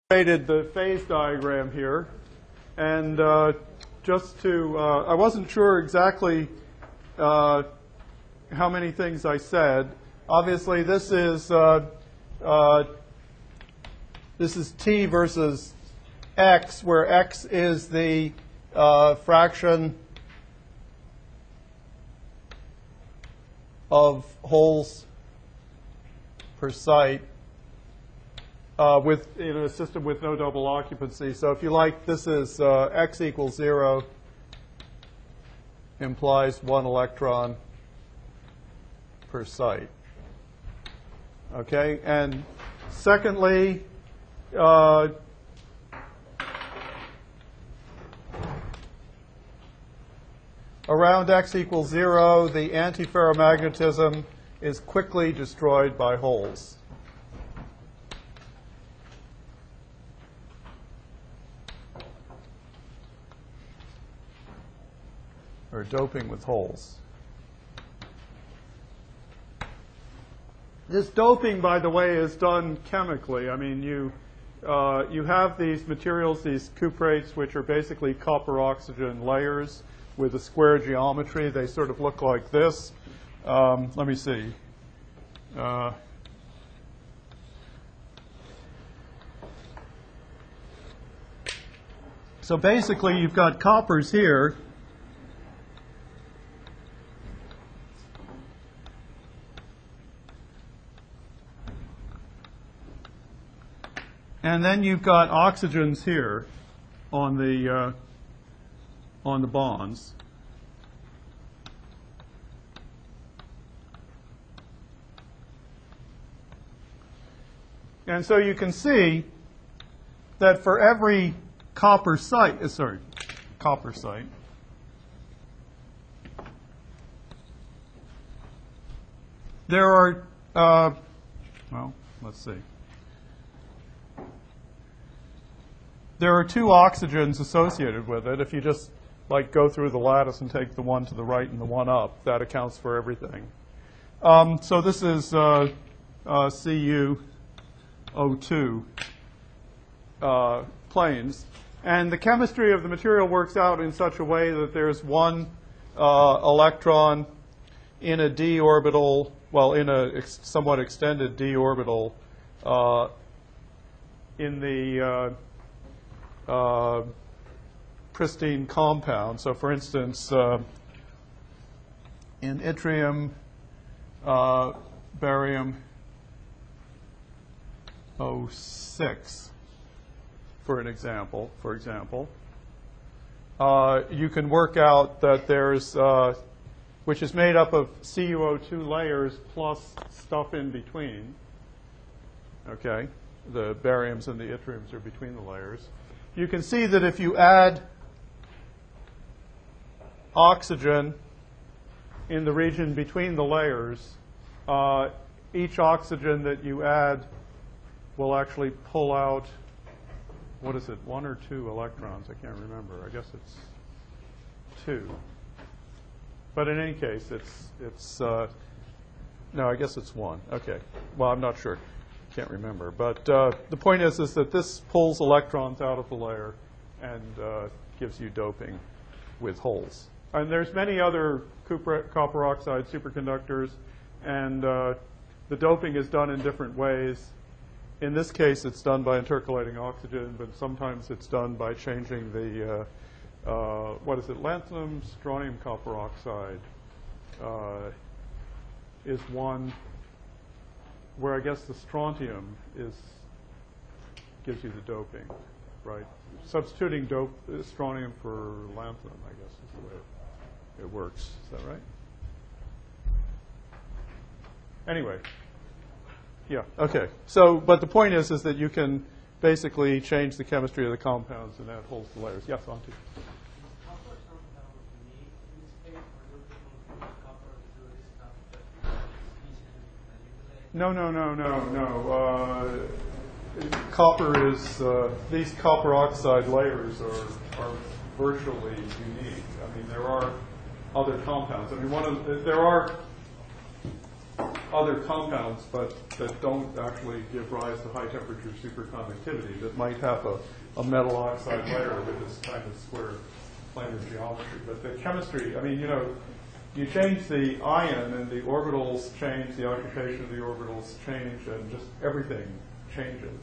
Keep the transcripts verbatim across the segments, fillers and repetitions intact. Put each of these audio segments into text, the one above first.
created the phase diagram here, and uh, just to, uh, I wasn't sure exactly uh, how many things I said. Obviously, this is uh, uh, this is t versus x, where x is the uh, fraction of holes per site uh, with in a system with no double occupancy. So if you like, this is uh, x equals zero implies one electron per site. Okay, and secondly, uh, around x equals zero, the antiferromagnetism is quickly destroyed by holes. Or doping with holes. This doping, by the way, is done chemically. I mean, you uh, you have these materials, these cuprates, which are basically copper-oxygen layers with a square geometry. They sort of look like this. Um, let me see. Uh, so basically, you've got coppers here. And then you've got oxygens here on the uh, on the bonds. And so you can see that for every copper site, uh, sorry, copper site, there are, uh, well, let's see. There are two oxygens associated with it. If you just like go through the lattice and take the one to the right and the one up, that accounts for everything. Um, so this is uh, uh, C U O two uh, planes. And the chemistry of the material works out in such a way that there's one uh, electron in a d orbital, well, in a ex somewhat extended d orbital uh, in the uh, Uh, pristine compound. So for instance, uh, in yttrium, uh, barium oh six, for an example, for example, uh, you can work out that there's, uh, which is made up of C U O two layers plus stuff in between. Okay, the bariums and the yttriums are between the layers. You can see that if you add oxygen in the region between the layers, uh, each oxygen that you add will actually pull out, what is it, one or two electrons? I can't remember. I guess it's two. But in any case, it's, it's uh, no, I guess it's one. Okay. Well, I'm not sure. Can't remember. But uh, the point is, is that this pulls electrons out of the layer and uh, gives you doping with holes. And there's many other copper, copper oxide superconductors, and uh, the doping is done in different ways. In this case, it's done by intercalating oxygen, but sometimes it's done by changing the, uh, uh, what is it, lanthanum, strontium copper oxide uh, is one where I guess the strontium is gives you the doping, right? Substituting dope uh, strontium for lanthanum, I guess, is the way it, it works. Is that right? Anyway, yeah, okay. So, but the point is, is that you can basically change the chemistry of the compounds, and that holds the layers. Yes, on to. No, no, no, no, no. Uh, copper is, uh, these copper oxide layers are, are virtually unique. I mean, there are other compounds. I mean, one of the, there are other compounds, but that don't actually give rise to high temperature superconductivity, that might have a, a metal oxide layer with this kind of square planar geometry. But the chemistry, I mean, you know, you change the ion and the orbitals change, the occupation of the orbitals change, and just everything changes.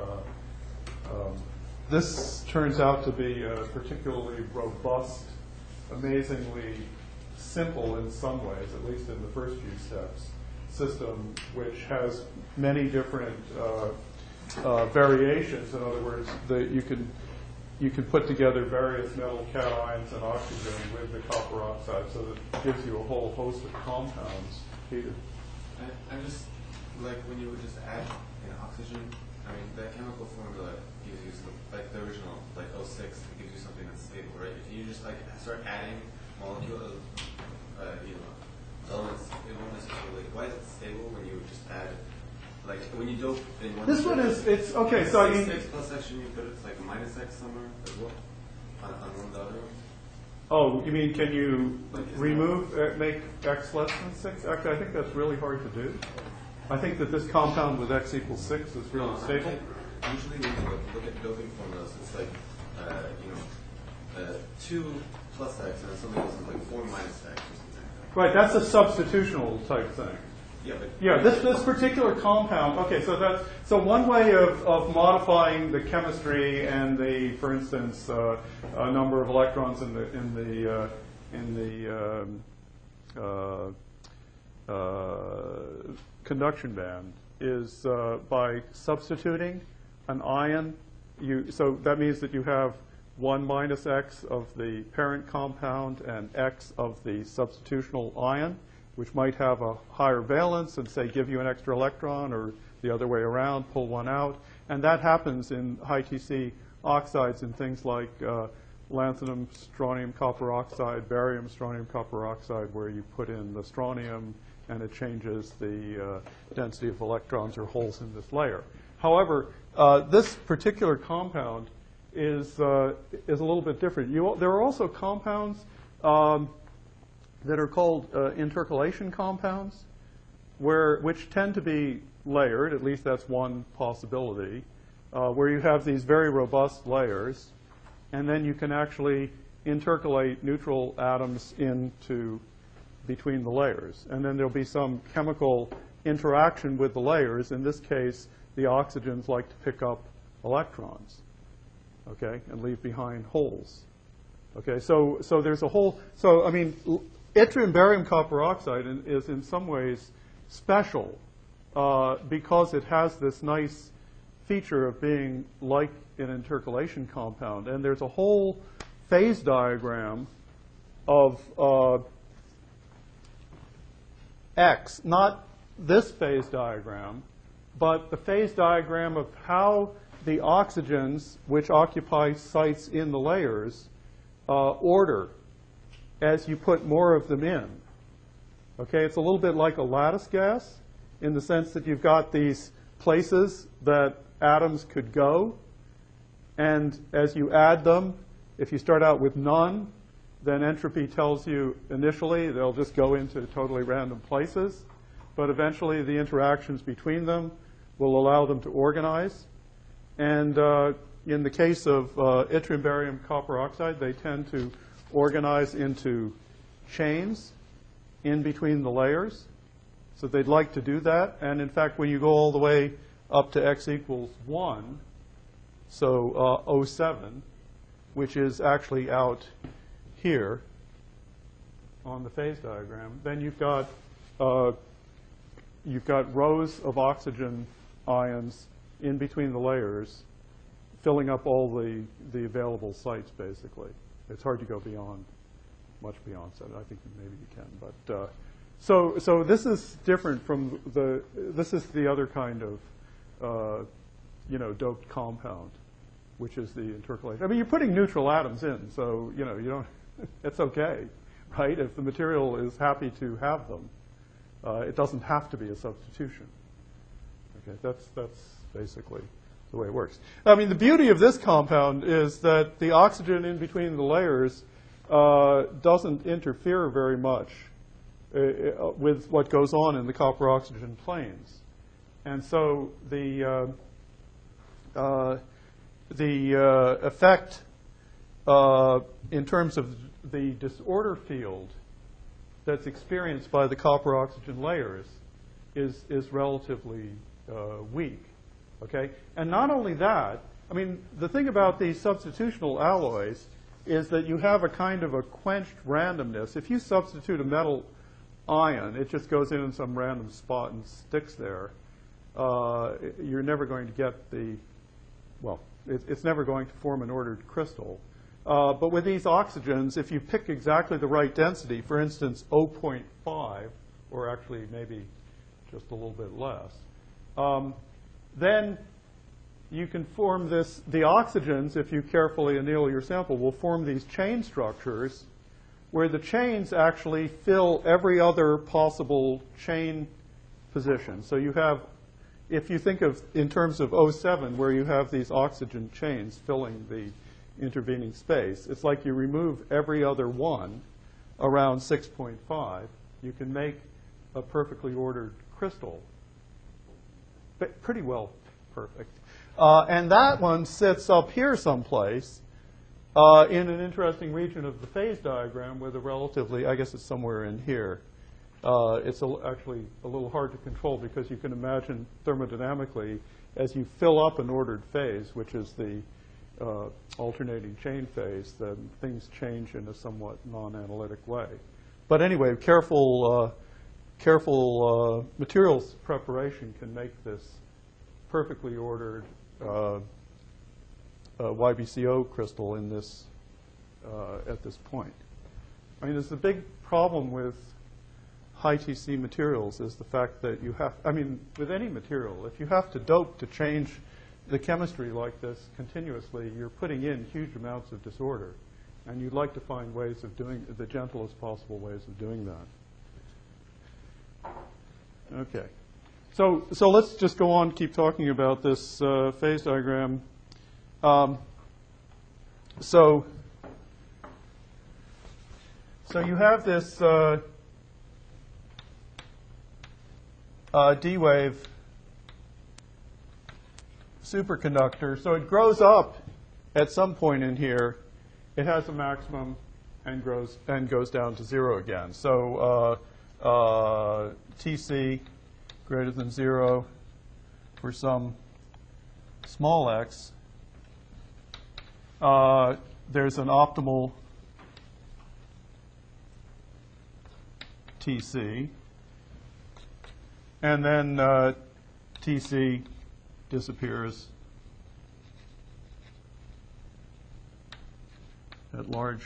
Uh, um, this turns out to be a particularly robust, amazingly simple in some ways, at least in the first few steps, system which has many different uh, uh, variations. In other words, the, you can you can put together various metal cations and oxygen with the copper oxide, so that it gives you a whole host of compounds. Peter? I, I just, like when you would just add an oxygen, I mean, that chemical formula gives you, some, like the original, like O six, it gives you something that's stable, right? If you just like start adding molecules, uh, you know, elements, it won't necessarily, why is it stable when you just add, like when you dope in one. This one is, it's, okay, so I mean. X plus section, you put it's like minus X somewhere as well, on, on one of the other ones. Oh, you mean can you Like, remove, uh, make X less than six? Actually, I think that's really hard to do. I think that this compound with X equals six is really No, stable. actually, usually when you look, look at doping formulas, it's like, uh, you know, uh, two plus X, and then something else is like four minus X or something like that. Right, that's a substitutional type thing. Yeah, but Yeah, this, this particular compound, okay, so that's, so one way of, of modifying the chemistry and the, for instance, uh, a number of electrons in the, in the, uh, in the um, uh, uh, conduction band is uh, by substituting an ion. You, so that means that you have one minus X of the parent compound and X of the substitutional ion, which might have a higher valence and, say, give you an extra electron, or the other way around, pull one out. And that happens in high T C oxides in things like uh, lanthanum, strontium, copper oxide, barium, strontium, copper oxide, where you put in the strontium and it changes the uh, density of electrons or holes in this layer. However, uh, this particular compound is, uh, is a little bit different. You, there are also compounds um, that are called uh, intercalation compounds, where, which tend to be layered, at least that's one possibility, uh, where you have these very robust layers, and then you can actually intercalate neutral atoms into between the layers. And then there'll be some chemical interaction with the layers. In this case, the oxygens like to pick up electrons, okay, and leave behind holes. Okay, so, so there's a whole, so I mean, yttrium barium copper oxide in, is in some ways special uh, because it has this nice feature of being like an intercalation compound. And there's a whole phase diagram of uh, X, not this phase diagram, but the phase diagram of how the oxygens, which occupy sites in the layers, uh, order as you put more of them in. Okay, it's a little bit like a lattice gas in the sense that you've got these places that atoms could go, and as you add them, if you start out with none, then entropy tells you initially they'll just go into totally random places, but eventually the interactions between them will allow them to organize. And uh, in the case of uh, yttrium barium copper oxide, they tend to organize into chains in between the layers. So they'd like to do that. And in fact, when you go all the way up to X equals one, so uh, O seven, which is actually out here on the phase diagram, then you've got, uh, you've got rows of oxygen ions in between the layers, filling up all the, the available sites, basically. It's hard to go beyond, much beyond that. I think maybe you can. But uh, so, so this is different from the, this is the other kind of, uh, you know, doped compound, which is the intercalation. I mean, you're putting neutral atoms in, so, you know, you don't, it's okay, right? If the material is happy to have them, uh, it doesn't have to be a substitution. Okay, that's, that's basically the way it works. I mean, the beauty of this compound is that the oxygen in between the layers uh, doesn't interfere very much uh, with what goes on in the copper-oxygen planes. And so the, uh, uh, the uh, effect uh, in terms of the disorder field that's experienced by the copper-oxygen layers is, is relatively uh, weak, okay? And not only that, I mean, the thing about these substitutional alloys is that you have a kind of a quenched randomness. If you substitute a metal ion, it just goes in in some random spot and sticks there. Uh, you're never going to get the, well, it, it's never going to form an ordered crystal. Uh, but with these oxygens, if you pick exactly the right density, for instance, zero point five, or actually maybe just a little bit less, um, then you can form this, the oxygens, if you carefully anneal your sample, will form these chain structures where the chains actually fill every other possible chain position. So you have, if you think of in terms of O seven, where you have these oxygen chains filling the intervening space, it's like you remove every other one around six point five. You can make a perfectly ordered crystal, but pretty well perfect. Uh, and that one sits up here someplace uh, in an interesting region of the phase diagram with a relatively, I guess it's somewhere in here. Uh, it's a, actually a little hard to control because you can imagine thermodynamically as you fill up an ordered phase, which is the uh, alternating chain phase, then things change in a somewhat non-analytic way. But anyway, careful, uh, careful uh, materials preparation can make this perfectly ordered uh, uh, Y B C O crystal in this uh, at this point. I mean, there's a big problem with high T C materials is the fact that you have, I mean, with any material, if you have to dope to change the chemistry like this continuously, you're putting in huge amounts of disorder. And you'd like to find ways of doing, the gentlest possible ways of doing that. Okay. So, so let's just go on, keep talking about this uh, phase diagram. Um, so, so you have this uh, uh, D-wave superconductor. So it grows up at some point in here. It has a maximum and grows and goes down to zero again. So uh, uh, T C greater than zero for some small x. Uh, there's an optimal T C. And then uh, T C disappears at large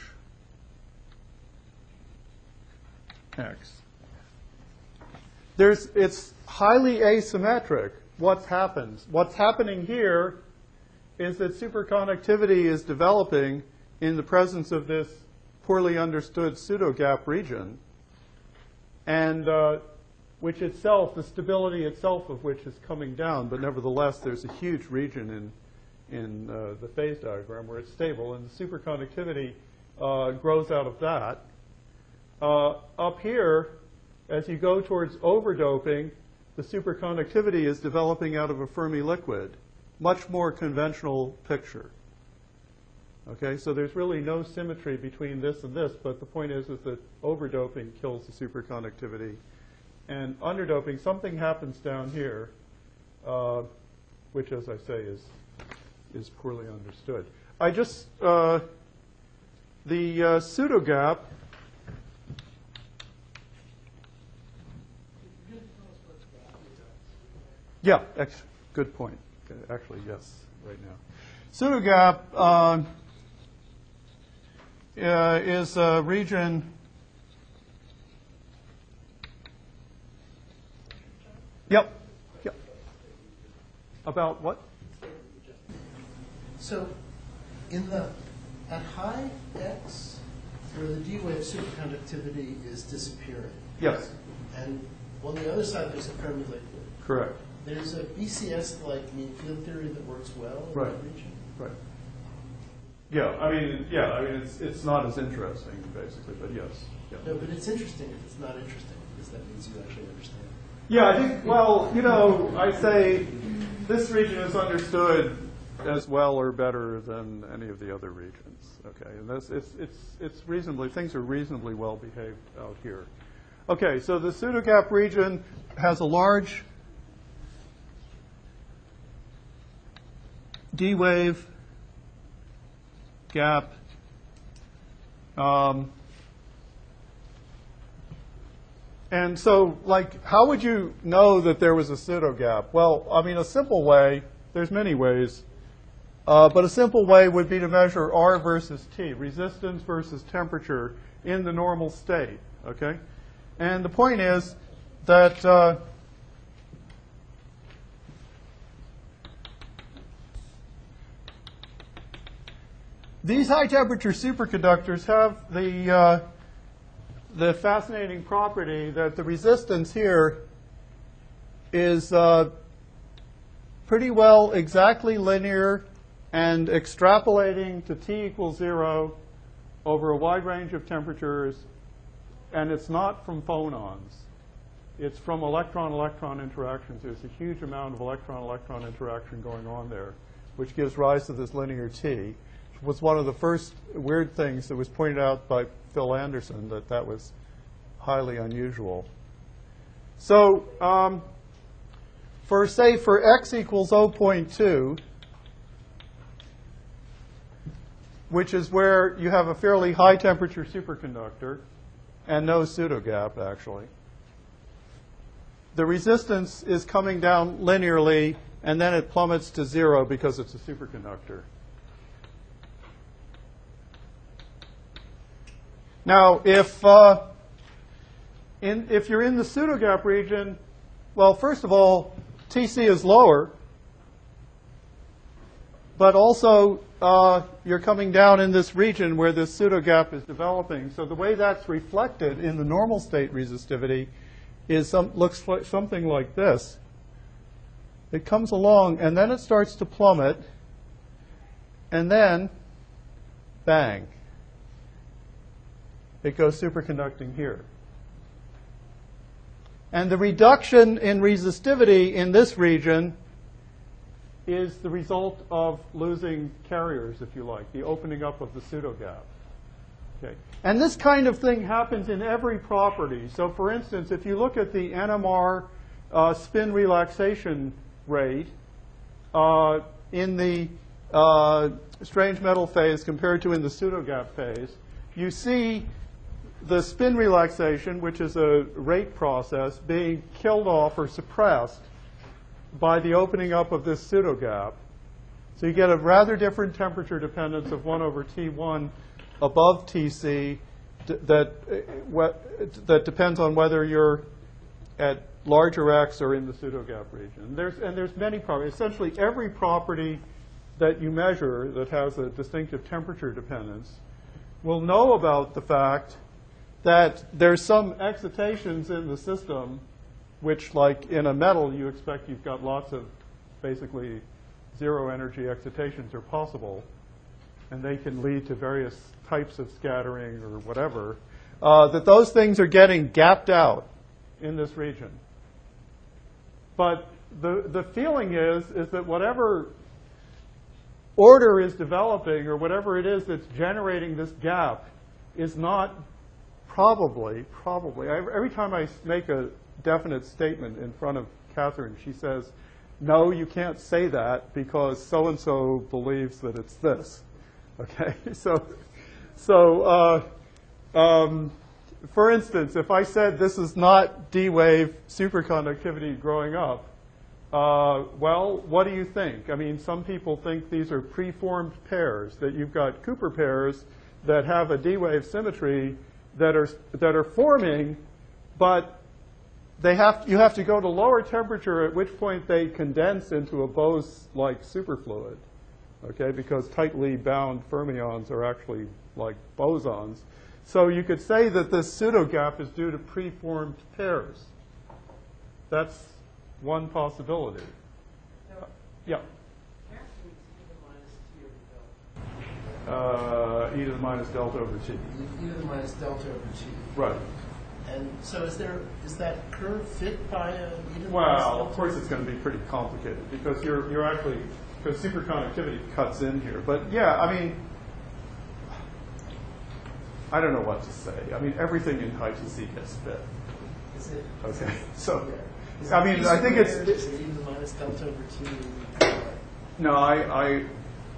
x. There's, it's highly asymmetric. What's happened? What's happening here is that superconductivity is developing in the presence of this poorly understood pseudogap region, and uh, which itself, the stability itself of which is coming down, but nevertheless there's a huge region in, in uh, the phase diagram where it's stable, and the superconductivity uh, grows out of that. Uh, up here, as you go towards overdoping, the superconductivity is developing out of a Fermi liquid. Much more conventional picture. Okay, so there's really no symmetry between this and this, but the point is, is that overdoping kills the superconductivity. And underdoping, something happens down here, uh, which, as I say, is, is poorly understood. I just, uh, the uh, pseudogap, yeah, ex good point. Actually, yes, right now. Pseudogap uh, uh, is a region Yep. Yep. About what? So, in the at high x, where the D-wave superconductivity is disappearing. Yes. And on the other side, there's a Fermi liquid. Correct. There's a B C S-like mean field theory that works well in right. that region. Right. Yeah, I mean, yeah, I mean, it's, it's not as interesting, basically, but yes. Yeah. No, but it's interesting if it's not interesting, because that means you actually understand. Yeah, I think, well, you know, I say this region is understood as well or better than any of the other regions. Okay, and that's, it's, it's, it's reasonably, things are reasonably well behaved out here. Okay, so the pseudogap region has a large D wave gap. Um, and so, like, how would you know that there was a pseudogap? Well, I mean, a simple way, there's many ways, uh, but a simple way would be to measure R versus T, resistance versus temperature in the normal state, okay? And the point is that uh, these high-temperature superconductors have the, uh, the fascinating property that the resistance here is uh, pretty well exactly linear and extrapolating to T equals zero over a wide range of temperatures, and it's not from phonons. It's from electron-electron interactions. There's a huge amount of electron-electron interaction going on there, which gives rise to this linear T. Was one of the first weird things that was pointed out by Phil Anderson, that that was highly unusual. So um, for, say, for x equals zero point two, which is where you have a fairly high temperature superconductor and no pseudogap, actually, the resistance is coming down linearly, and then it plummets to zero because it's a superconductor. Now, if, uh, in, if you're in the pseudogap region, well, first of all, T C is lower, but also uh, you're coming down in this region where this pseudogap is developing. So the way that's reflected in the normal state resistivity is some, looks like something like this. It comes along, and then it starts to plummet, and then, bang. It goes superconducting here. And the reduction in resistivity in this region is the result of losing carriers, if you like, the opening up of the pseudogap. Okay. And this kind of thing happens in every property. So for instance, if you look at the N M R uh, spin relaxation rate uh, in the uh, strange metal phase compared to in the pseudogap phase, you see the spin relaxation, which is a rate process, being killed off or suppressed by the opening up of this pseudogap. So you get a rather different temperature dependence of one over T one above T C that, uh, that depends on whether you're at larger X or in the pseudogap region. There's, and there's many properties. Essentially, every property that you measure that has a distinctive temperature dependence will know about the fact that there's some excitations in the system, which, like in a metal, you expect you've got lots of basically zero energy excitations are possible, and they can lead to various types of scattering or whatever, uh, that those things are getting gapped out in this region. But the, the feeling is, is that whatever order is developing or whatever it is that's generating this gap is not probably, probably, I, every time I make a definite statement in front of Catherine, she says, no, you can't say that because so-and-so believes that it's this. Okay, so, so uh, um, for instance, if I said this is not D-wave superconductivity growing up, uh, well, what do you think? I mean, some people think these are preformed pairs, that you've got Cooper pairs that have a D-wave symmetry that are, that are forming, but they have, you have to go to lower temperature, at which point they condense into a Bose-like superfluid, okay, because tightly bound fermions are actually like bosons. So you could say that this pseudogap is due to preformed pairs. That's one possibility. Now, Yeah. Catherine's e to the minus t over delta. uh, e to the minus delta over t. E to the minus delta over t. Right. And so is there, is that curve fit by a e to the minus Well, delta? of course it's going to be pretty complicated because you're, you're actually, because superconductivity cuts in here. But yeah, I mean, I don't know what to say. I mean, everything in high T C gets fit. Is it? Okay, so, Is I it mean, e I think it's, squared, is it e to the minus delta over t? no, I, I,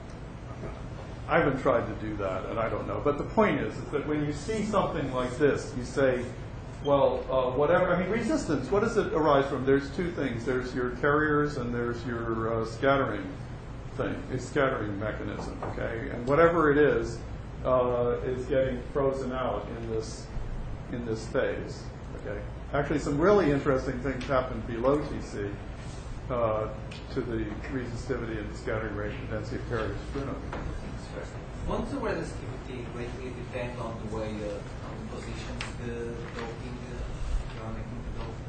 I haven't tried to do that, and I don't know. But the point is, is that when you see something like this, you say, well, uh, whatever, I mean, resistance, what does it arise from? There's two things. There's your carriers and there's your uh, scattering thing, a scattering mechanism, okay? And whatever it is, uh, is getting frozen out in this, in this phase, okay? Actually, some really interesting things happen below T C uh, to the resistivity and the scattering rate and density of carriers. Bruno? Won't the resistivity greatly depend on the way uh, on the positions the doping uh, you are making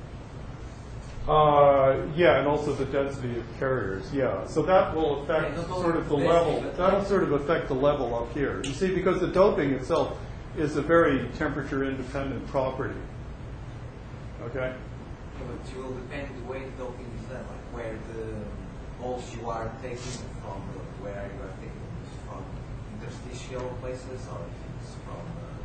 the doping? Uh, yeah, and also the density of carriers. Yeah, so that will affect Yeah, not sort of the only level. density, but That'll like- sort of affect the level up here. You see, because the doping itself is a very temperature-independent property. Okay. Yeah, but you will depend the way the doping is done, like where the holes you are taking from, uh, where you are taking this from interstitial places or if it's from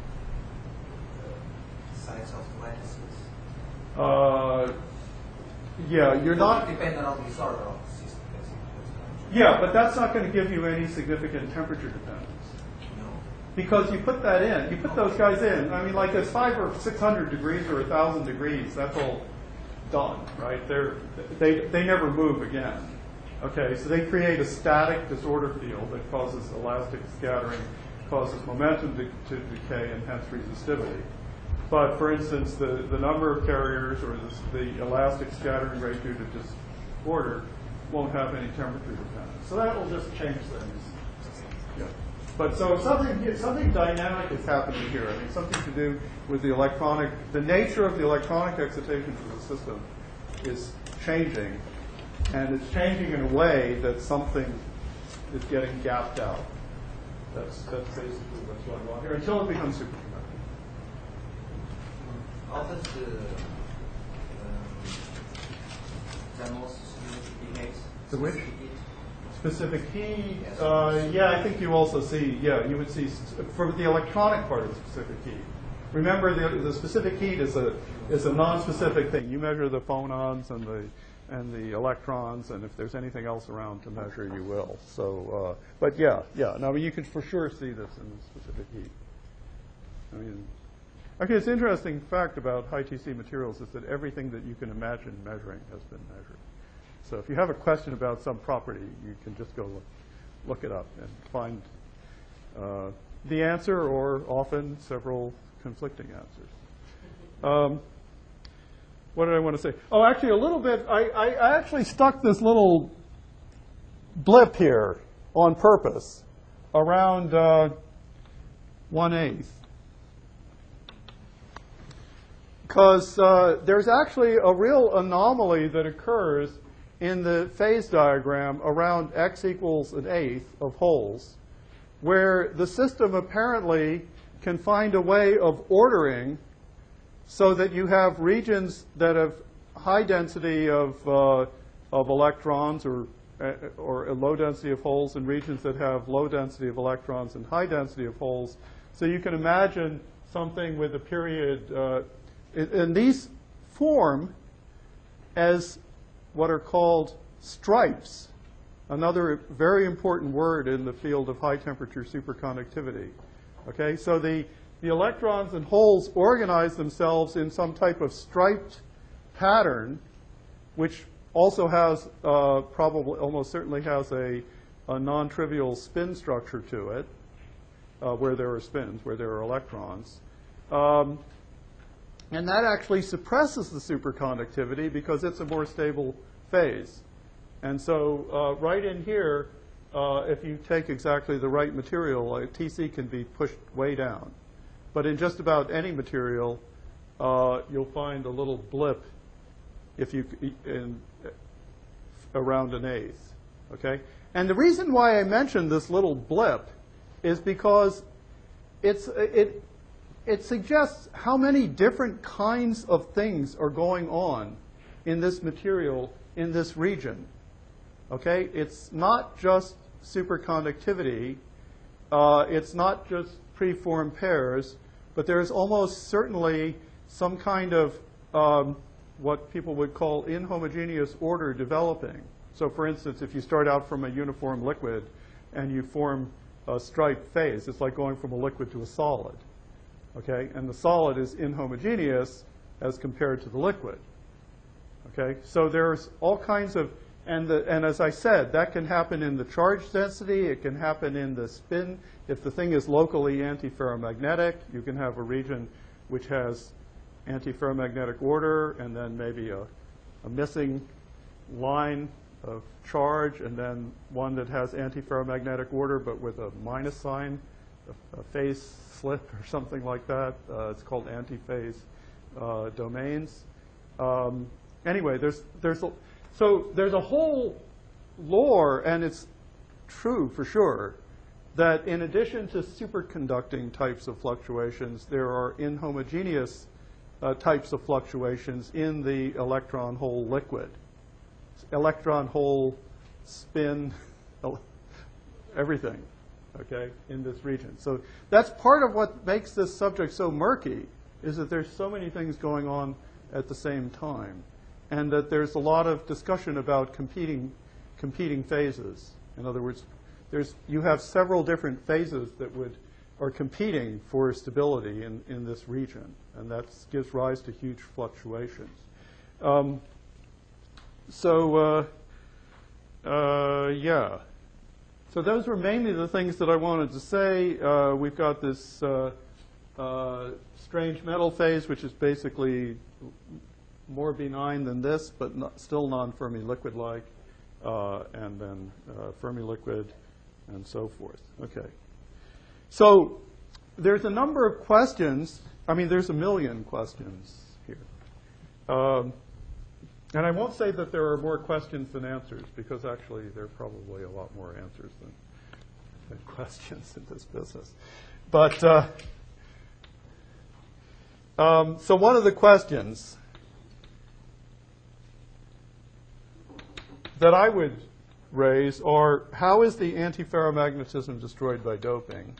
uh, the sides of the lattices. Uh, yeah, you're It not. will depend on the disorder of the system, basically. Yeah, but that's not going to give you any significant temperature dependence. No. Because you put that in, you put those guys in. I mean, like it's five or six hundred degrees or a thousand degrees. That's all done, right? They're they they never move again. Okay, so they create a static disorder field that causes elastic scattering, causes momentum to, to decay, and hence resistivity. But for instance, the, the number of carriers or the, the elastic scattering rate due to disorder won't have any temperature dependence. So that will just change things. Yeah. But so something something dynamic is happening here. I mean, something to do with the electronic, the nature of the electronic excitation for the system is changing, and it's changing in a way that something is getting gapped out. That's that's basically what's going on here until it becomes superconducting. How does the um, thermal behaves? The which? Specific heat, uh, yeah, I think you also see, yeah, you would see, s- for the electronic part of the specific heat. Remember, the, the specific heat is a is a non-specific thing. You measure the phonons and the and the electrons, and if there's anything else around to measure, you will. So, uh, but yeah, yeah, no, you can for sure see this in the specific heat. I mean, okay, it's an interesting fact about high T C materials is that everything that you can imagine measuring has been measured. So if you have a question about some property, you can just go look, look it up and find uh, the answer, or often several conflicting answers. Um, what did I want to say? Oh, actually, a little bit. I, I, I actually stuck this little blip here on purpose around uh, one eighth. Because uh, there's actually a real anomaly that occurs in the phase diagram around x equals an eighth of holes, where the system apparently can find a way of ordering so that you have regions that have high density of, uh, of electrons or, uh, or a low density of holes, and regions that have low density of electrons and high density of holes. So you can imagine something with a period, uh, and these form as what are called stripes, another very important word in the field of high temperature superconductivity. Okay, so the, the electrons and holes organize themselves in some type of striped pattern, which also has, uh, probably, almost certainly has a, a non-trivial spin structure to it, uh, where there are spins, where there are electrons. Um, And that actually suppresses the superconductivity because it's a more stable phase. And so uh, right in here, uh, if you take exactly the right material, uh, T C can be pushed way down. But in just about any material, uh, you'll find a little blip if you in, around an eighth. Okay? And the reason why I mentioned this little blip is because it's, it, it suggests how many different kinds of things are going on in this material in this region. Okay? It's not just superconductivity. Uh, it's not just preformed pairs, but there's almost certainly some kind of um, what people would call inhomogeneous order developing. So for instance, if you start out from a uniform liquid and you form a striped phase, it's like going from a liquid to a solid. Okay? And the solid is inhomogeneous as compared to the liquid. Okay? So there's all kinds of, and, the, and as I said, that can happen in the charge density, it can happen in the spin. If the thing is locally antiferromagnetic, you can have a region which has antiferromagnetic order and then maybe a, a missing line of charge, and then one that has antiferromagnetic order but with a minus sign, a, a phase slip or something like that. Uh, it's called antiphase uh, domains. Um, anyway, there's there's a, so there's a whole lore, and it's true for sure, that in addition to superconducting types of fluctuations, there are inhomogeneous uh, types of fluctuations in the electron hole liquid. Electron hole, spin, everything, okay, in this region. So that's part of what makes this subject so murky, is that there's so many things going on at the same time, and that there's a lot of discussion about competing, competing phases. In other words, there's, you have several different phases that would, are competing for stability in, in this region, and that gives rise to huge fluctuations. Um, so, uh, uh, yeah. So those were mainly the things that I wanted to say. Uh, we've got this uh, uh, strange metal phase, which is basically more benign than this, but not, still non-Fermi liquid-like, uh, and then uh, Fermi liquid, and so forth. Okay. So there's a number of questions. I mean, there's a million questions here. Um, and I won't say that there are more questions than answers, because actually there are probably a lot more answers than, than questions in this business. But uh, um, so one of the questions that I would raise are, how is the antiferromagnetism destroyed by doping?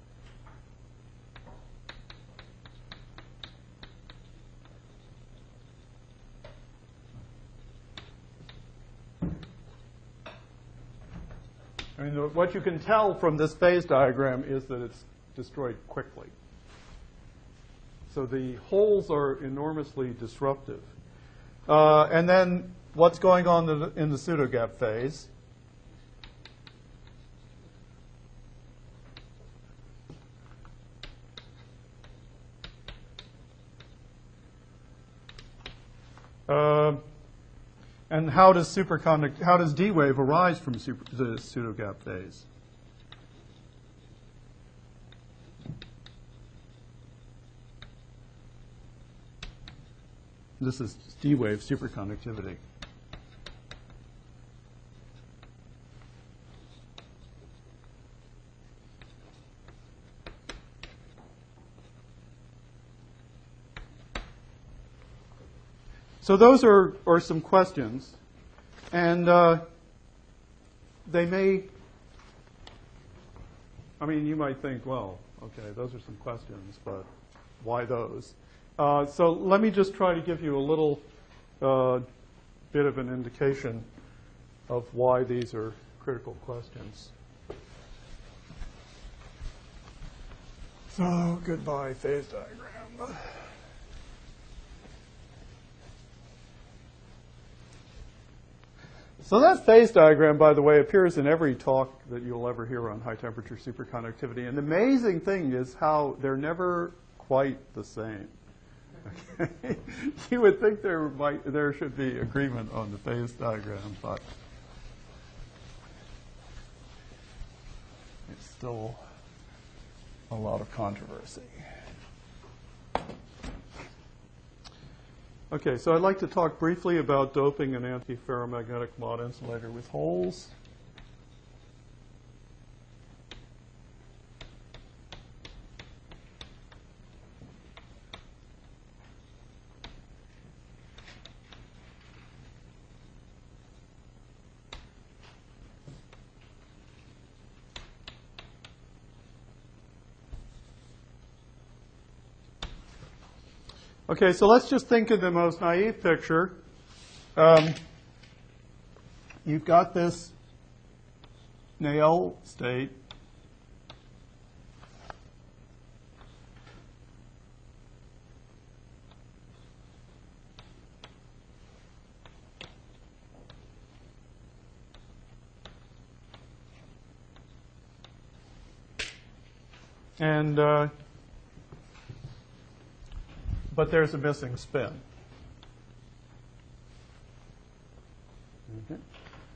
I mean, what you can tell from this phase diagram is that it's destroyed quickly. So the holes are enormously disruptive. Uh, and then what's going on in the, in the pseudogap phase? Uh, and how does superconduct, how does D wave arise from super, the pseudogap phase? This is D wave superconductivity. So those are, are some questions, and uh, they may, I mean, you might think, well, okay, those are some questions, but why those? Uh, so let me just try to give you a little uh, bit of an indication of why these are critical questions. So goodbye, phase diagram. So that phase diagram, by the way, appears in every talk that you'll ever hear on high-temperature superconductivity. And the amazing thing is how they're never quite the same. Okay? You would think there might, there should be agreement on the phase diagram, but it's still a lot of controversy. Okay, so I'd like to talk briefly about doping an antiferromagnetic Mott insulator with holes. Okay, so let's just think of the most naive picture. Um, you've got this Néel state. And, uh, but there's a missing spin. Okay.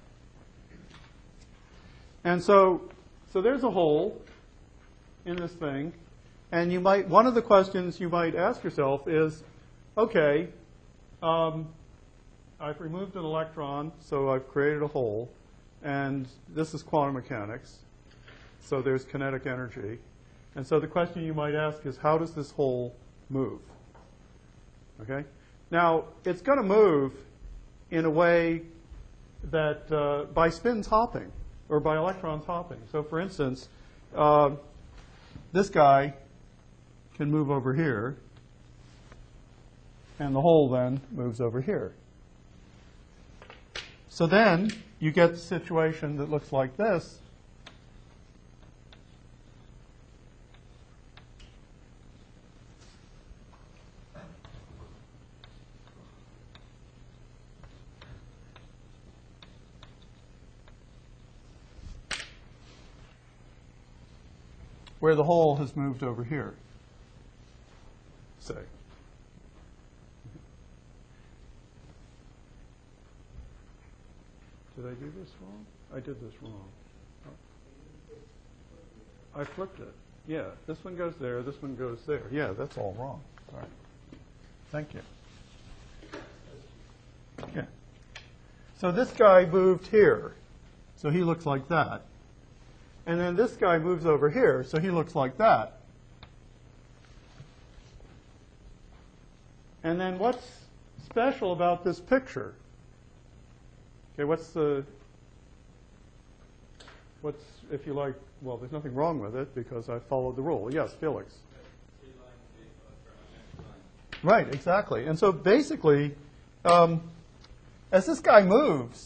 And so, so there's a hole in this thing, and you might, one of the questions you might ask yourself is, okay, um, I've removed an electron, so I've created a hole, and this is quantum mechanics, so there's kinetic energy. And so the question you might ask is, how does this hole move? Okay? Now, it's going to move in a way that uh, by spins hopping or by electrons hopping. So for instance, uh, this guy can move over here, and the hole then moves over here. So then you get the situation that looks like this. Where the hole has moved over here, say. Did I do this wrong? I did this wrong. Oh. I flipped it. Yeah, this one goes there, this one goes there. Yeah, that's all wrong. All right. Thank you. Yeah. So this guy moved here, so he looks like that. And then this guy moves over here, so he looks like that. And then what's special about this picture? Okay, what's the, what's, if you like, well, there's nothing wrong with it because I followed the rule. Yes, Felix. Right, exactly. And so basically, um, as this guy moves,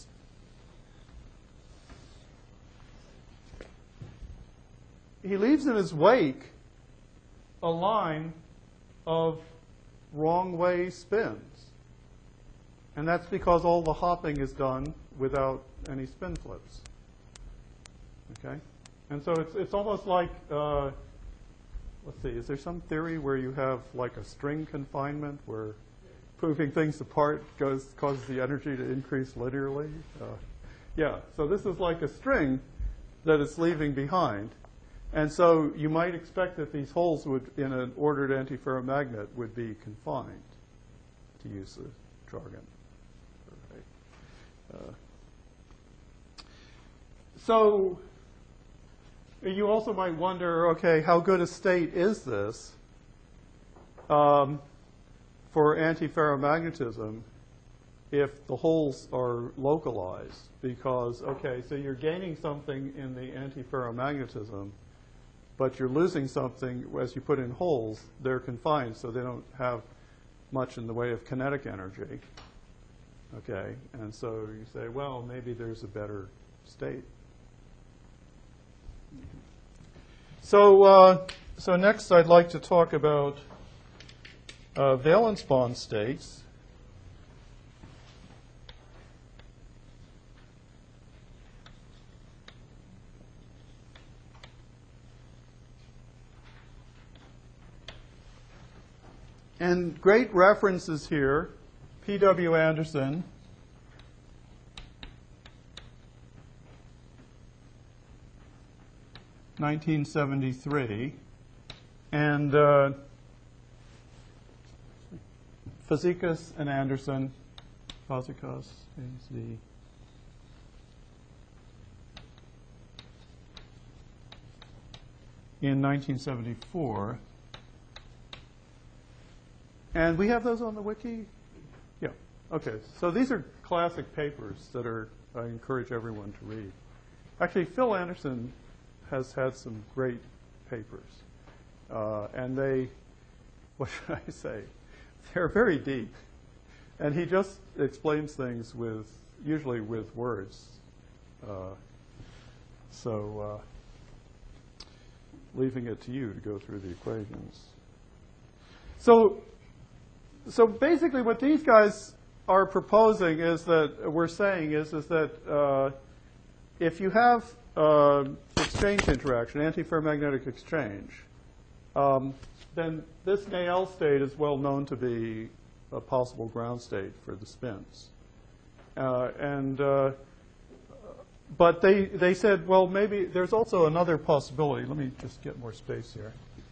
he leaves in his wake a line of wrong way spins. And that's because all the hopping is done without any spin flips. Okay? And so it's, it's almost like, uh, let's see, is there some theory where you have like a string confinement where moving things apart goes, causes the energy to increase linearly? Uh, yeah, so this is like a string that it's leaving behind. And so you might expect that these holes would, in an ordered antiferromagnet, would be confined, to use the jargon. Right. Uh, so you also might wonder, okay, how good a state is this um, for antiferromagnetism if the holes are localized? Because, okay, so you're gaining something in the antiferromagnetism, but you're losing something as you put in holes. They're confined, so they don't have much in the way of kinetic energy. Okay, and so you say, well, maybe there's a better state. So, uh, so next I'd like to talk about uh, valence bond states. And great references here, P W Anderson, nineteen seventy-three, and uh, Fazekas and Anderson, Fazekas is the in nineteen seventy-four. And we have those on the wiki? Yeah. Okay. So these are classic papers that are I encourage everyone to read. Actually, Phil Anderson has had some great papers. Uh, and they, what should I say? they're very deep. And he just explains things with, usually with words. Uh, so uh, leaving it to you to go through the equations. So, so basically what these guys are proposing is that, we're saying is, is that uh, if you have uh, exchange interaction, antiferromagnetic exchange, um, then this Néel state is well known to be a possible ground state for the spins. Uh, and, uh, but they, they said, well, maybe there's also another possibility. Let me just get more space here.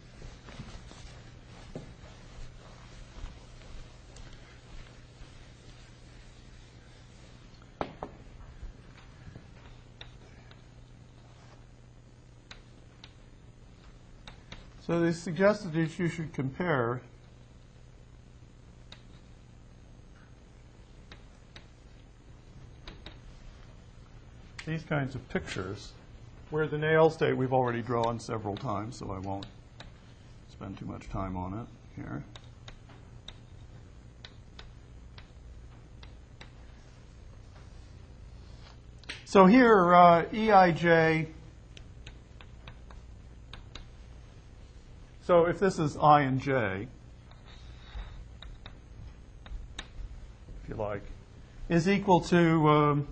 So they suggested that you should compare these kinds of pictures, where the Néel state we've already drawn several times, so I won't spend too much time on it here. So here, uh, E I J, so if this is I and J, if you like, is equal to um,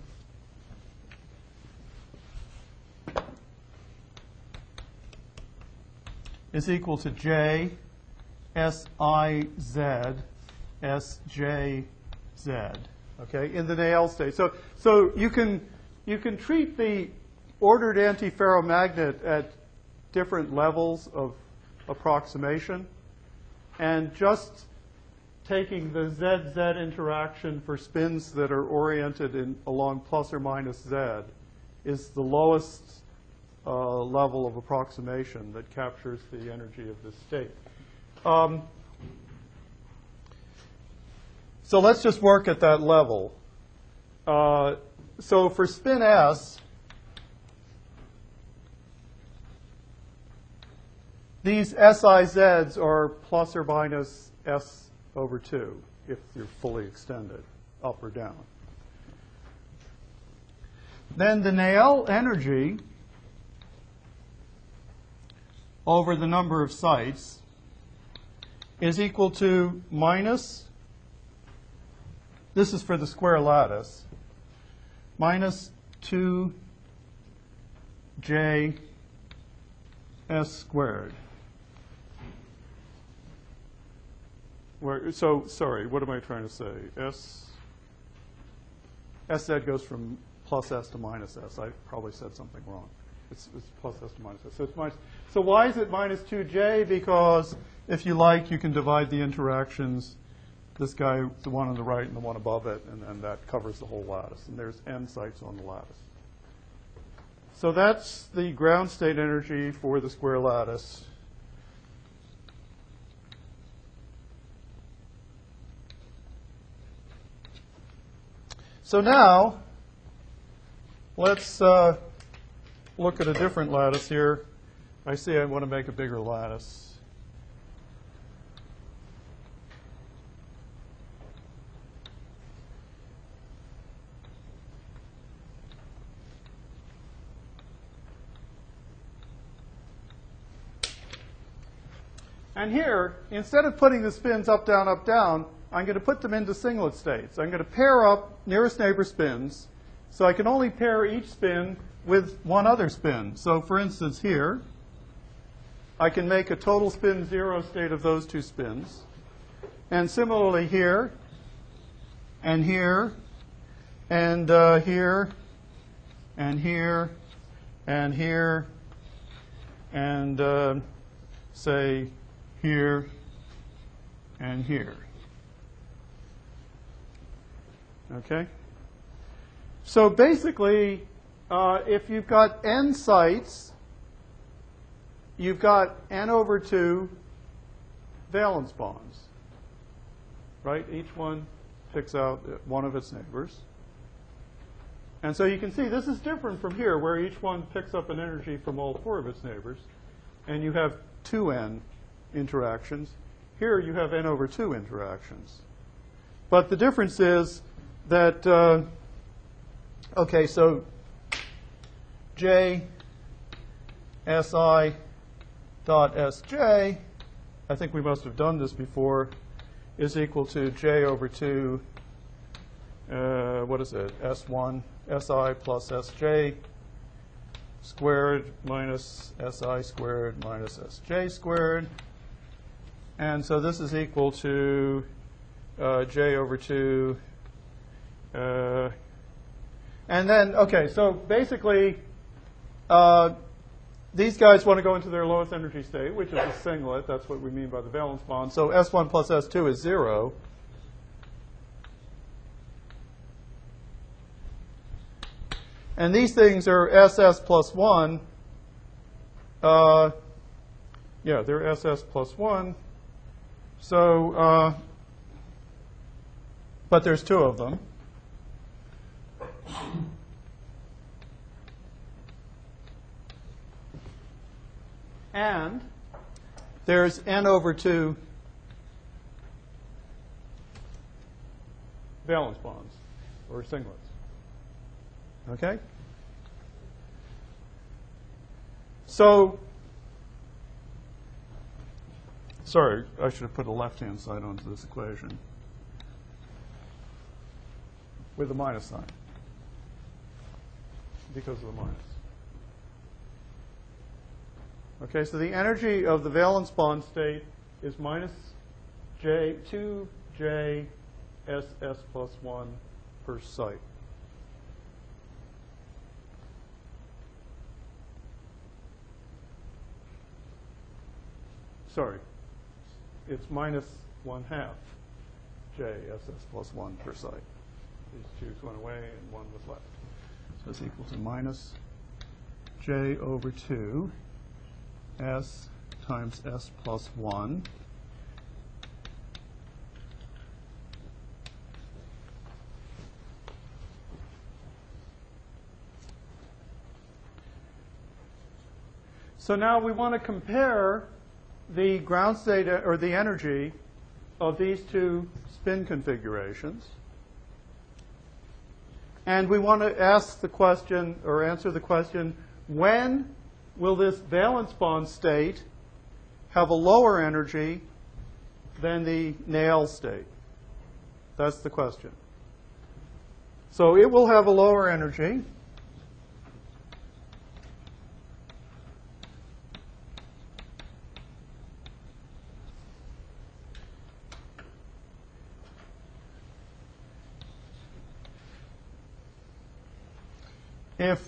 is equal to J S I Z S J Z. Okay, in the Néel state. So so you can you can treat the ordered antiferromagnet at different levels of approximation, and just taking the Z Z interaction for spins that are oriented in along plus or minus Z is the lowest uh, level of approximation that captures the energy of this state. Um, so let's just work at that level. Uh, so for spin S, these S I Zs are plus or minus S over two if you're fully extended, up or down. Then the Néel energy over the number of sites is equal to minus, this is for the square lattice, minus two J S squared. Where, so, sorry, what am I trying to say? S, S Z goes from plus S to minus S. I probably said something wrong. It's, it's plus S to minus S. So, it's minus, so why is it minus two J? Because if you like, you can divide the interactions, this guy, the one on the right and the one above it, and then that covers the whole lattice. And there's n sites on the lattice. So that's the ground state energy for the square lattice. So now, let's uh, look at a different lattice here. I see I want to make a bigger lattice. And here, instead of putting the spins up, down, up, down, I'm going to put them into singlet states. I'm going to pair up nearest neighbor spins, so I can only pair each spin with one other spin. So for instance here, I can make a total spin zero state of those two spins. And similarly here, and here, and uh, here, and here, and here, and uh, say here, and here. Okay? So basically, uh, if you've got n sites, you've got n over two valence bonds. Right? Each one picks out one of its neighbors. And so you can see this is different from here, where each one picks up an energy from all four of its neighbors. And you have two n interactions. here you have n over two interactions. But the difference is that, uh, okay, so J Si dot Sj, I think we must have done this before, is equal to J over two, uh, what is it, S one, Si plus Sj squared minus Si squared minus Sj squared. And so this is equal to uh, J over two. Uh, and then, OK, so basically, uh, these guys want to go into their lowest energy state, which is a singlet. That's what we mean by the valence bond. So S one plus S two is zero. And these things are S S plus one. Uh, yeah, they're S S plus one. So, uh, but there's two of them. And there's n over two valence bonds, or singlets. Okay? So, sorry, I should have put a left-hand side onto this equation with a minus sign because of the minus. Okay, so the energy of the valence bond state is minus J, two J S S plus one per site. Sorry, it's minus one half J S S plus one per site. These twos went away and one was left. So it's equal to minus J over two S times S plus one So now we want to compare the ground state or the energy of these two spin configurations. And we want to ask the question or answer the question, when will this valence bond state have a lower energy than the Néel state? That's the question. So it will have a lower energy. If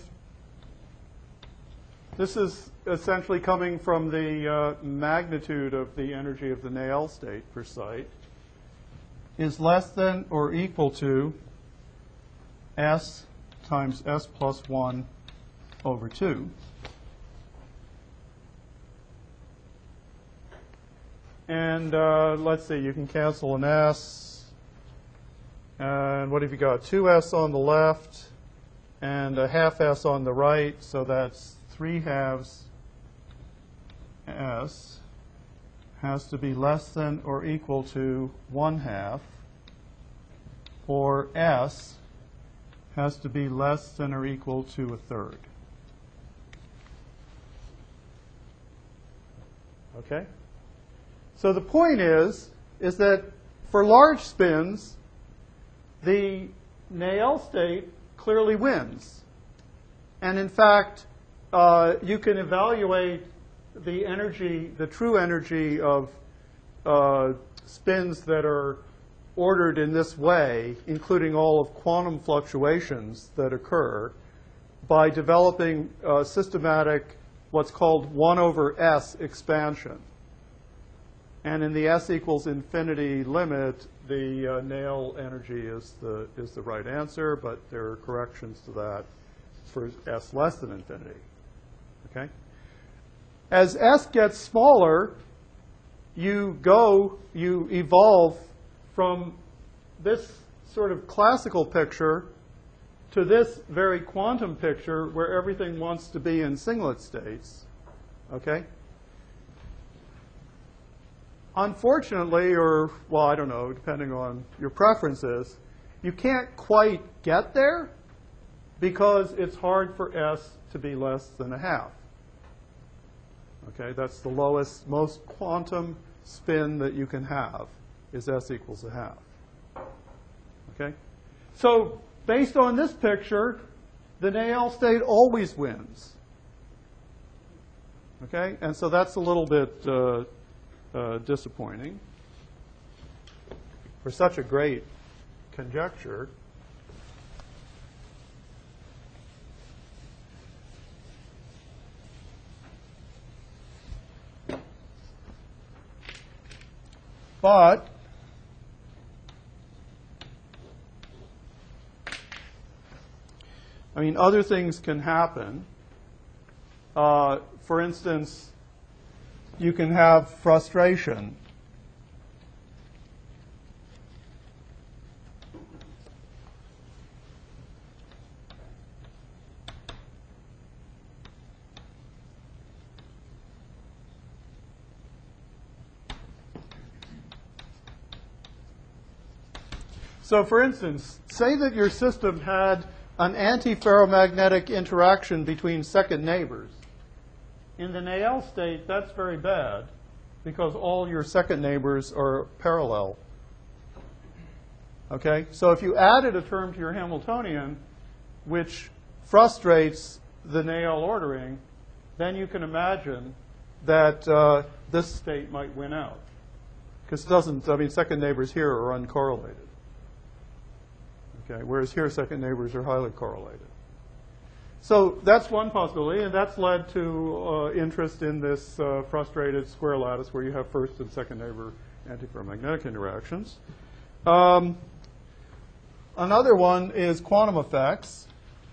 this is essentially coming from the uh, magnitude of the energy of the Néel state per site, is less than or equal to S times S plus one over two. And uh, let's see, you can cancel an S. And what have you got? two S on the left and a half S on the right, so that's three halves S has to be less than or equal to one half, or S has to be less than or equal to a third. Okay? So the point is, is that for large spins, the Néel state clearly wins. And in fact, uh, you can evaluate the energy, the true energy of uh, spins that are ordered in this way, including all of quantum fluctuations that occur, by developing uh, systematic, what's called one over S expansion. And in the S equals infinity limit, the uh, Néel energy is the, is the right answer, but there are corrections to that for S less than infinity. Okay? As S gets smaller, you go, you evolve from this sort of classical picture to this very quantum picture where everything wants to be in singlet states. Okay? unfortunately, or, well, I don't know, depending on your preferences, you can't quite get there because it's hard for S to be less than a half. Okay, that's the lowest, most quantum spin that you can have, is S equals a half. Okay? So based on this picture, the Néel state always wins. Okay? And so that's a little bit uh, uh, disappointing for such a great conjecture. But I mean, other things can happen. Uh, for instance, you can have frustration. So for instance, say that your system had an antiferromagnetic interaction between second neighbors. In the Néel state, that's very bad because all your second neighbors are parallel. Okay? So if you added a term to your Hamiltonian which frustrates the Néel ordering, then you can imagine that uh, this state might win out. Because it doesn't, I mean, second neighbors here are uncorrelated. Okay, whereas here, second neighbors are highly correlated. So that's one possibility, and that's led to uh, interest in this uh, frustrated square lattice where you have first and second neighbor antiferromagnetic interactions. Um, another one is quantum effects.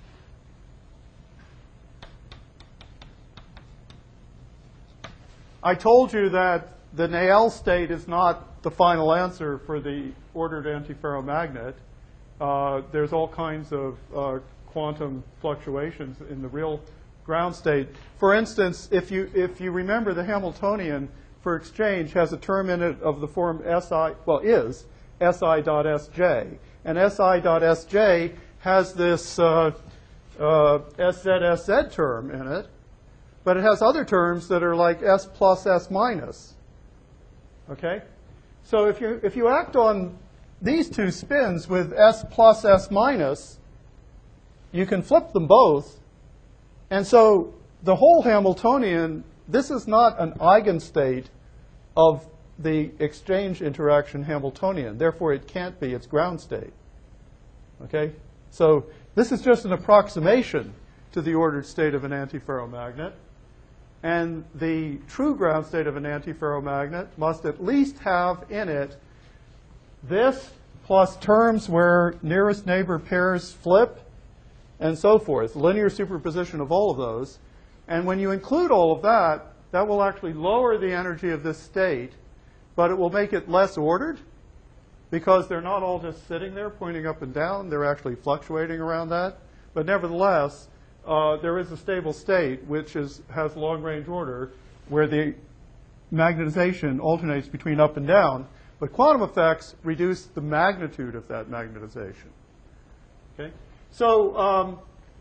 I told you that the Néel state is not the final answer for the ordered antiferromagnet. Uh, there's all kinds of uh, quantum fluctuations in the real ground state. For instance, if you if you remember, the Hamiltonian for exchange has a term in it of the form Si, well, is Si dot Sj, and Si dot Sj has this uh, uh, SZSZ term in it, but it has other terms that are like S plus S minus. Okay, so if you if you act on these two spins with S plus S minus, you can flip them both. And so the whole Hamiltonian, this is not an eigenstate of the exchange interaction Hamiltonian. Therefore, it can't be its ground state. Okay? So this is just an approximation to the ordered state of an antiferromagnet. And the true ground state of an antiferromagnet must at least have in it this plus terms where nearest neighbor pairs flip and so forth, linear superposition of all of those. And when you include all of that, that will actually lower the energy of this state, but it will make it less ordered because they're not all just sitting there pointing up and down. They're actually fluctuating around that. But nevertheless, uh, there is a stable state which is, has long-range order where the magnetization alternates between up and down. But quantum effects reduce the magnitude of that magnetization. Okay? So, um,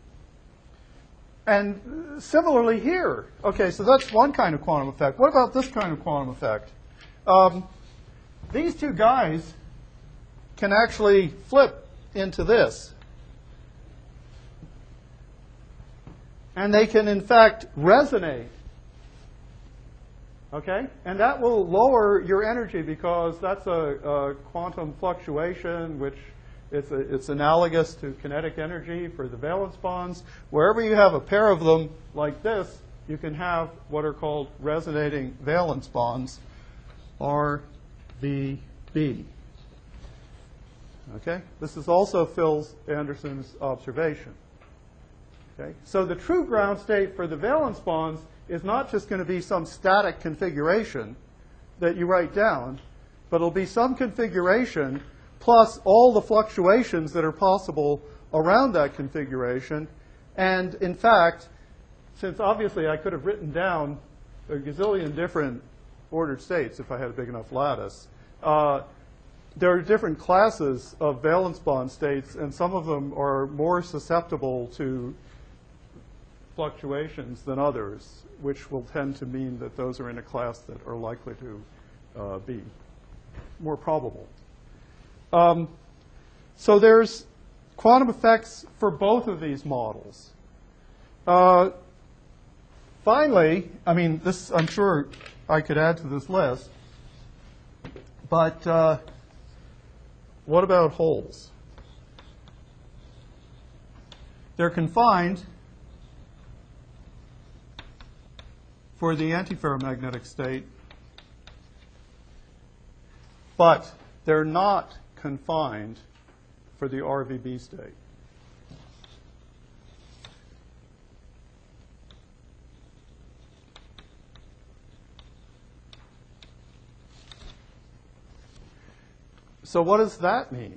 and similarly here. Okay, so that's one kind of quantum effect. What about this kind of quantum effect? Um, these two guys can actually flip into this. And they can, in fact, resonate. Okay? And that will lower your energy because that's a, a quantum fluctuation, which it's, a, it's analogous to kinetic energy for the valence bonds. Wherever you have a pair of them like this, you can have what are called resonating valence bonds, R V B. Okay? This is also Phil Anderson's observation. Okay? So the true ground state for the valence bonds is not just going to be some static configuration that you write down, but it'll be some configuration plus all the fluctuations that are possible around that configuration. And in fact, since obviously I could have written down a gazillion different ordered states if I had a big enough lattice. Uh, there are different classes of valence bond states, and some of them are more susceptible to fluctuations than others, which will tend to mean that those are in a class that are likely to uh, be more probable. Um, so there's quantum effects for both of these models. Uh, finally, I mean, this I'm sure I could add to this list, but uh, what about holes? They're confined for the antiferromagnetic state, but they're not confined for the R V B state. So what does that mean?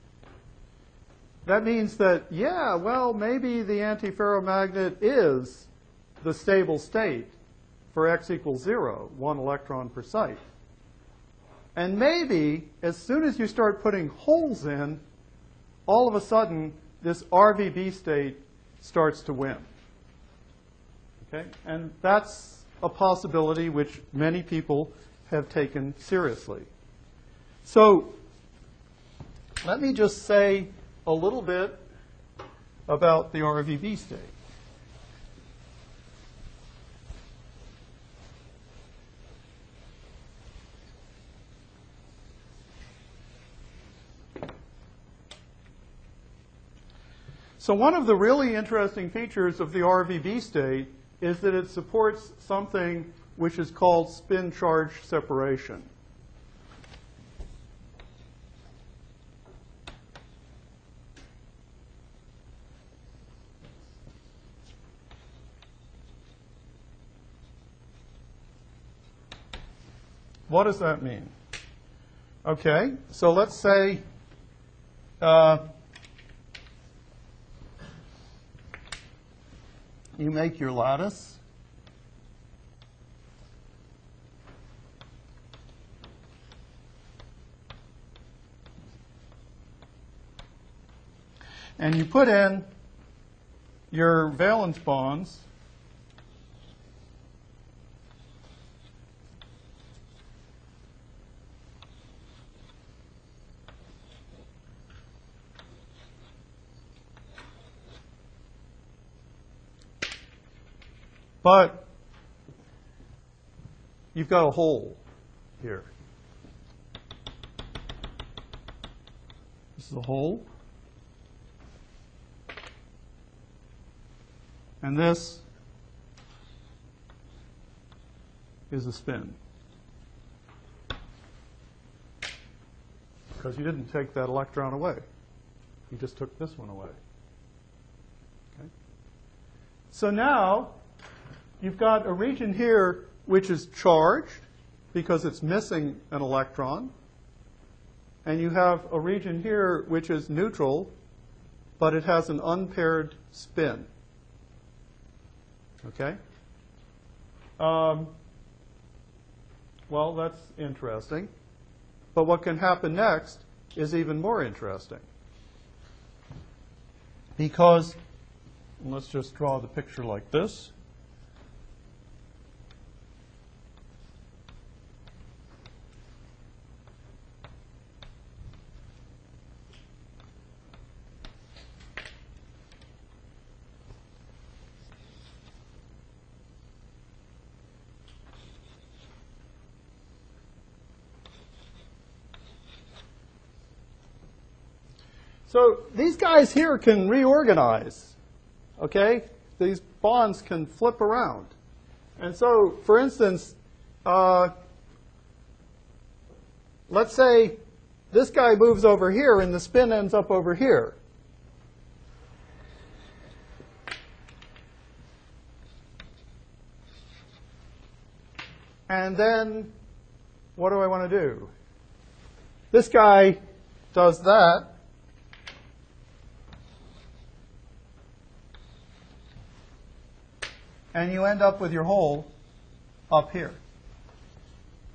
That means that, yeah, well, maybe the antiferromagnet is the stable state for x equals zero, one electron per site. And maybe as soon as you start putting holes in, all of a sudden this R V B state starts to win. Okay? And that's a possibility which many people have taken seriously. So let me just say a little bit about the R V B state. So one of the really interesting features of the R V B state is that it supports something which is called spin charge separation. What does that mean? Okay, so let's say uh, you make your lattice. And you put in your valence bonds. But you've got a hole here. This is a hole. And this is a spin. Because you didn't take that electron away. You just took this one away. Okay? So now you've got a region here which is charged because it's missing an electron. And you have a region here which is neutral, but it has an unpaired spin. Okay? Um, well, that's interesting. But what can happen next is even more interesting. Because, let's just draw the picture like this. So these guys here can reorganize, okay? These bonds can flip around. And so, for instance, uh, let's say this guy moves over here and the spin ends up over here. And then what do I want to do? This guy does that. And you end up with your hole up here.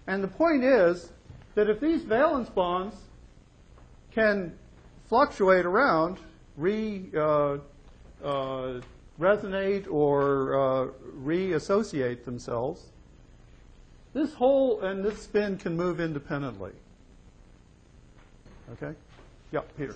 And the point is that if these valence bonds can fluctuate around, re, uh, uh, resonate or uh, reassociate themselves, this hole and this spin can move independently. Okay? Yeah, Peter.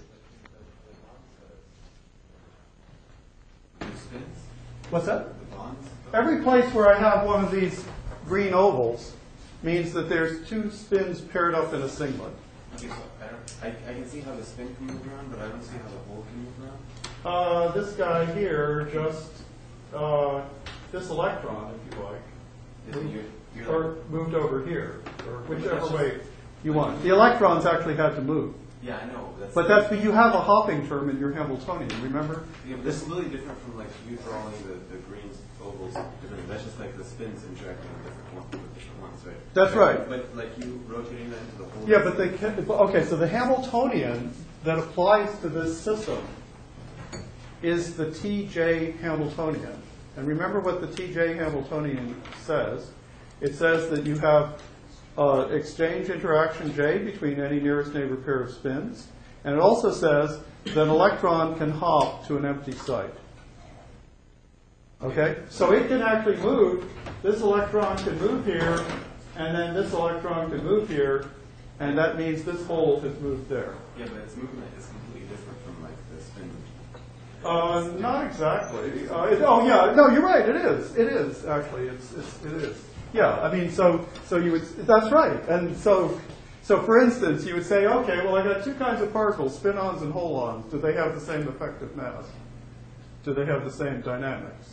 Spins? What's that? The bonds? Every place where I have one of these green ovals means that there's two spins paired up in a singlet. Okay, so I, don't, I, I can see how the spin can move around, but I don't see how the hole can move around. Uh, this guy here just, uh, this electron, if you like, Isn't you, you're or like, moved over here, or But whichever that's way just- you want. The electrons actually had to move. yeah, I know. That's But that's, you have a hopping term in your Hamiltonian, remember? Yeah, but this is really different from like you drawing the, the green ovals different. That's just like the spins interacting with different ones, with different ones, right? That's But- right. But like you rotating that into the whole. Yeah, but they can, okay, so the Hamiltonian that applies to this system is the T J Hamiltonian. And remember what the T J Hamiltonian says. It says that you have uh, exchange interaction J between any nearest neighbor pair of spins. And it also says that an electron can hop to an empty site. Okay? So it can actually move. This electron can move here, and then this electron can move here, and that means this hole has moved there. Yeah, but its movement is completely different from like the spin. Uh, not exactly. Uh, it, oh yeah, no, you're right. It is. It is actually. It's, it's it is. Yeah. I mean, so so you would. That's right. And so so for instance, you would say, okay, well, I got two kinds of particles, spin-ons and hole-ons. Do they have the same effective mass? Do they have the same dynamics?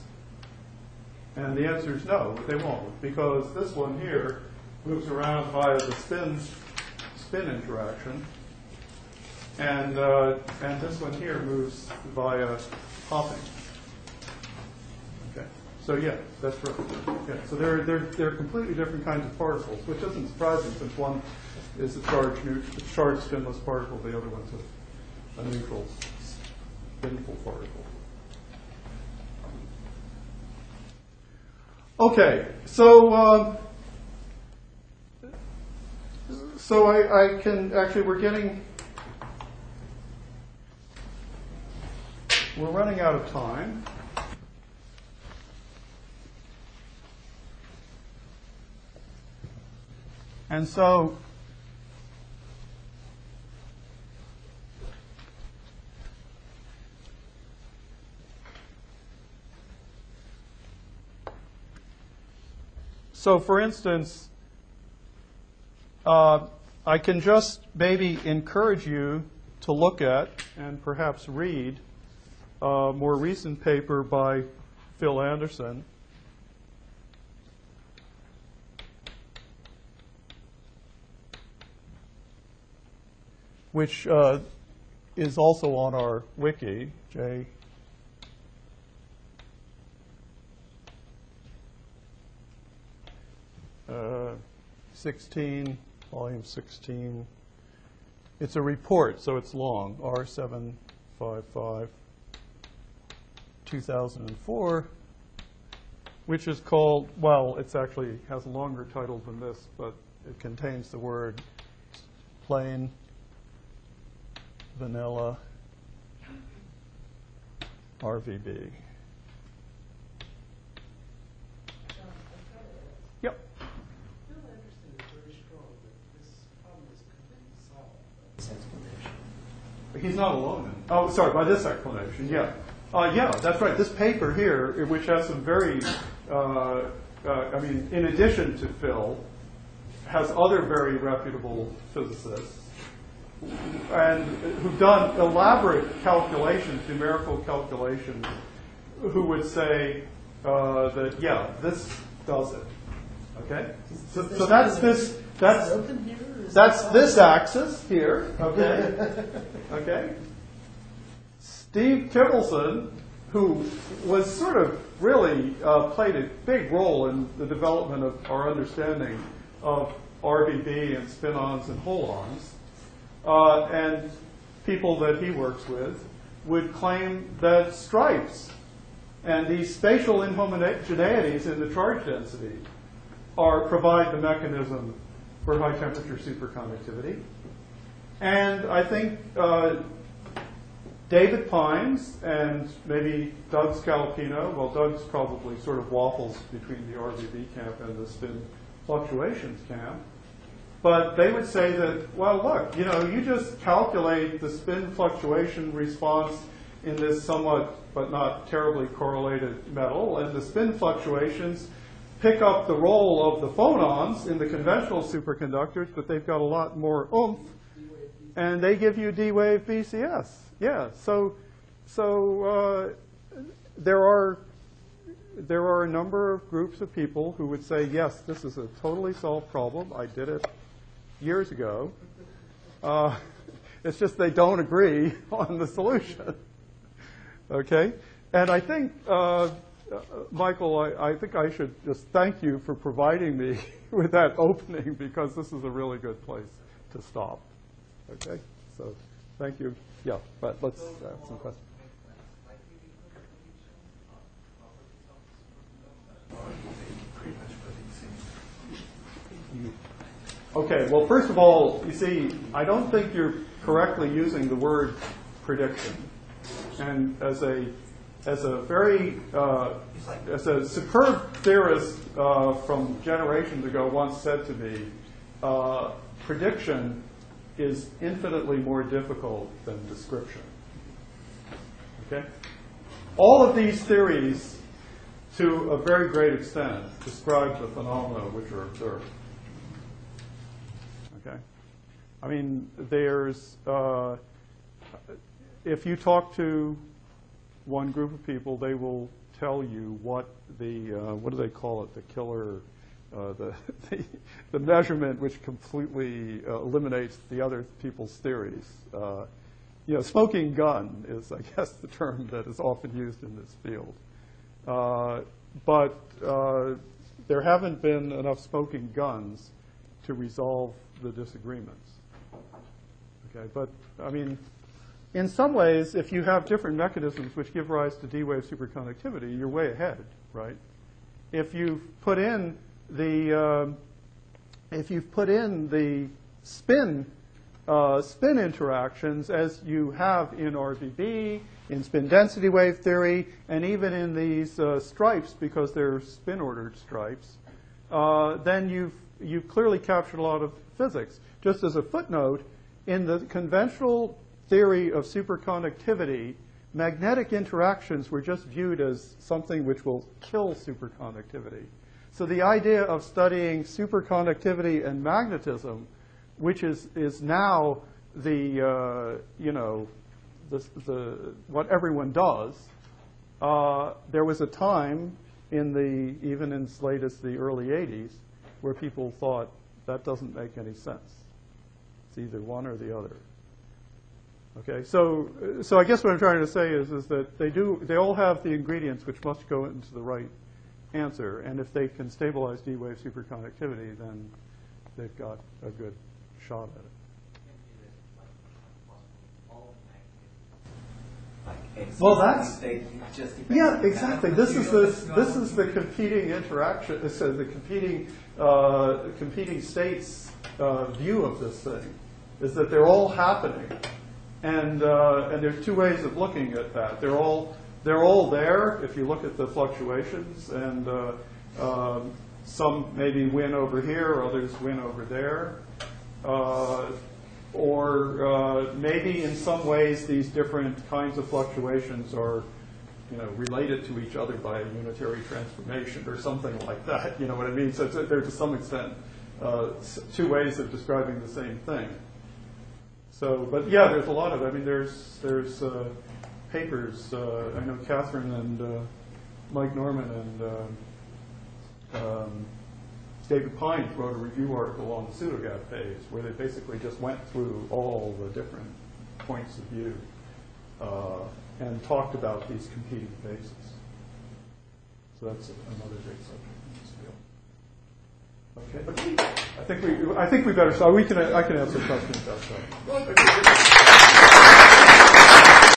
And the answer is no, they won't, because this one here moves around via the spin spin interaction. And, uh, and this one here moves via hopping. Okay, so yeah, that's right. Okay, so they're, they're, they're completely different kinds of particles, which isn't surprising since one is a charged, neut- charged spinless particle, the other one's a, a neutral spinful particle. Okay, so um, so I, I can actually we're getting. We're running out of time. And so So for instance, uh, I can just maybe encourage you to look at and perhaps read a more recent paper by Phil Anderson, which uh, is also on our wiki, J. Uh, sixteen, volume sixteen. It's a report, so it's long, R seven five five, two thousand four, which is called, well, it's actually has a longer title than this, but it contains the word plain vanilla R V B. Yep. Phil Anderson is very strong, but this problem is completely solved. He's not alone then. Oh, sorry, by this explanation, yeah. Uh, yeah, that's right. This paper here, which has some very, uh, uh, I mean, in addition to Phil, has other very reputable physicists and who've done elaborate calculations, numerical calculations, who would say uh, that, yeah, this does it. Okay? So, so that's this, that's, Open here? Is that's that this axis here, okay? Okay? Steve Kivelson, who was sort of really uh, played a big role in the development of our understanding of R V B and spin-ons and hole-ons, uh, and people that he works with would claim that stripes and these spatial inhomogeneities in the charge density are provide the mechanism for high temperature superconductivity. And I think uh, David Pines and maybe Doug Scalapino, well, Doug's probably sort of waffles between the R V B camp and the spin fluctuations camp. But they would say that, well, look, you know, you just calculate the spin fluctuation response in this somewhat but not terribly correlated metal, and the spin fluctuations pick up the role of the phonons in the conventional superconductors, but they've got a lot more oomph, and they give you D-wave B C S. Yeah, so so uh, there are there are a number of groups of people who would say, yes, this is a totally solved problem. I did it years ago. Uh, it's just they don't agree on the solution. Okay? And I think, uh, uh, Michael, I, I think I should just thank you for providing me with that opening, because this is a really good place to stop. Okay? So thank you. Yeah, but let's have some questions. Okay, well, first of all, you see, I don't think you're correctly using the word prediction. And as a as a very uh, as a superb theorist uh, from generations ago once said to me, uh, prediction is infinitely more difficult than description. Okay, all of these theories, to a very great extent, describe the phenomena which are observed. Okay, I mean, there's uh, if you talk to one group of people, they will tell you what the uh, what do they call it? The killer, uh, the, the the measurement which completely uh, eliminates the other people's theories. Uh, you know, smoking gun is, I guess, the term that is often used in this field. Uh, but uh, there haven't been enough smoking guns to resolve the disagreements. Okay, but I mean, in some ways, if you have different mechanisms which give rise to D-wave superconductivity, you're way ahead, right? If you've put in the uh, if you've put in the spin uh, spin interactions as you have in R V B, in spin density wave theory, and even in these uh, stripes, because they're spin-ordered stripes, uh, then you've you've clearly captured a lot of physics. Just as a footnote, in the conventional theory of superconductivity, magnetic interactions were just viewed as something which will kill superconductivity. So the idea of studying superconductivity and magnetism, which is is now the uh, you know the, the what everyone does, uh, there was a time in the even in as late as the early eighties where people thought that doesn't make any sense. It's either one or the other. Okay, so so I guess what I'm trying to say is is that they do they all have the ingredients which must go into the right answer, and if they can stabilize D-wave superconductivity, then they've got a good shot at it. Well, that's yeah, exactly. This is the this is the competing interaction. So the competing uh, competing states uh, view of this thing is that they're all happening. And uh, and there's two ways of looking at that. They're all they're all there if you look at the fluctuations, and uh, um, some maybe win over here, others win over there, uh, or uh, maybe in some ways these different kinds of fluctuations are, you know, related to each other by a unitary transformation or something like that. You know what I mean? So it's, they're to some extent uh, two ways of describing the same thing. So, but yeah, there's a lot of, I mean, there's there's uh, papers. Uh, I know Catherine and uh, Mike Norman and uh, um, David Pines wrote a review article on the pseudogap phase where they basically just went through all the different points of view uh, and talked about these competing phases. So that's another big subject in this field. Okay, I think we I think we better start. We can I can answer questions outside.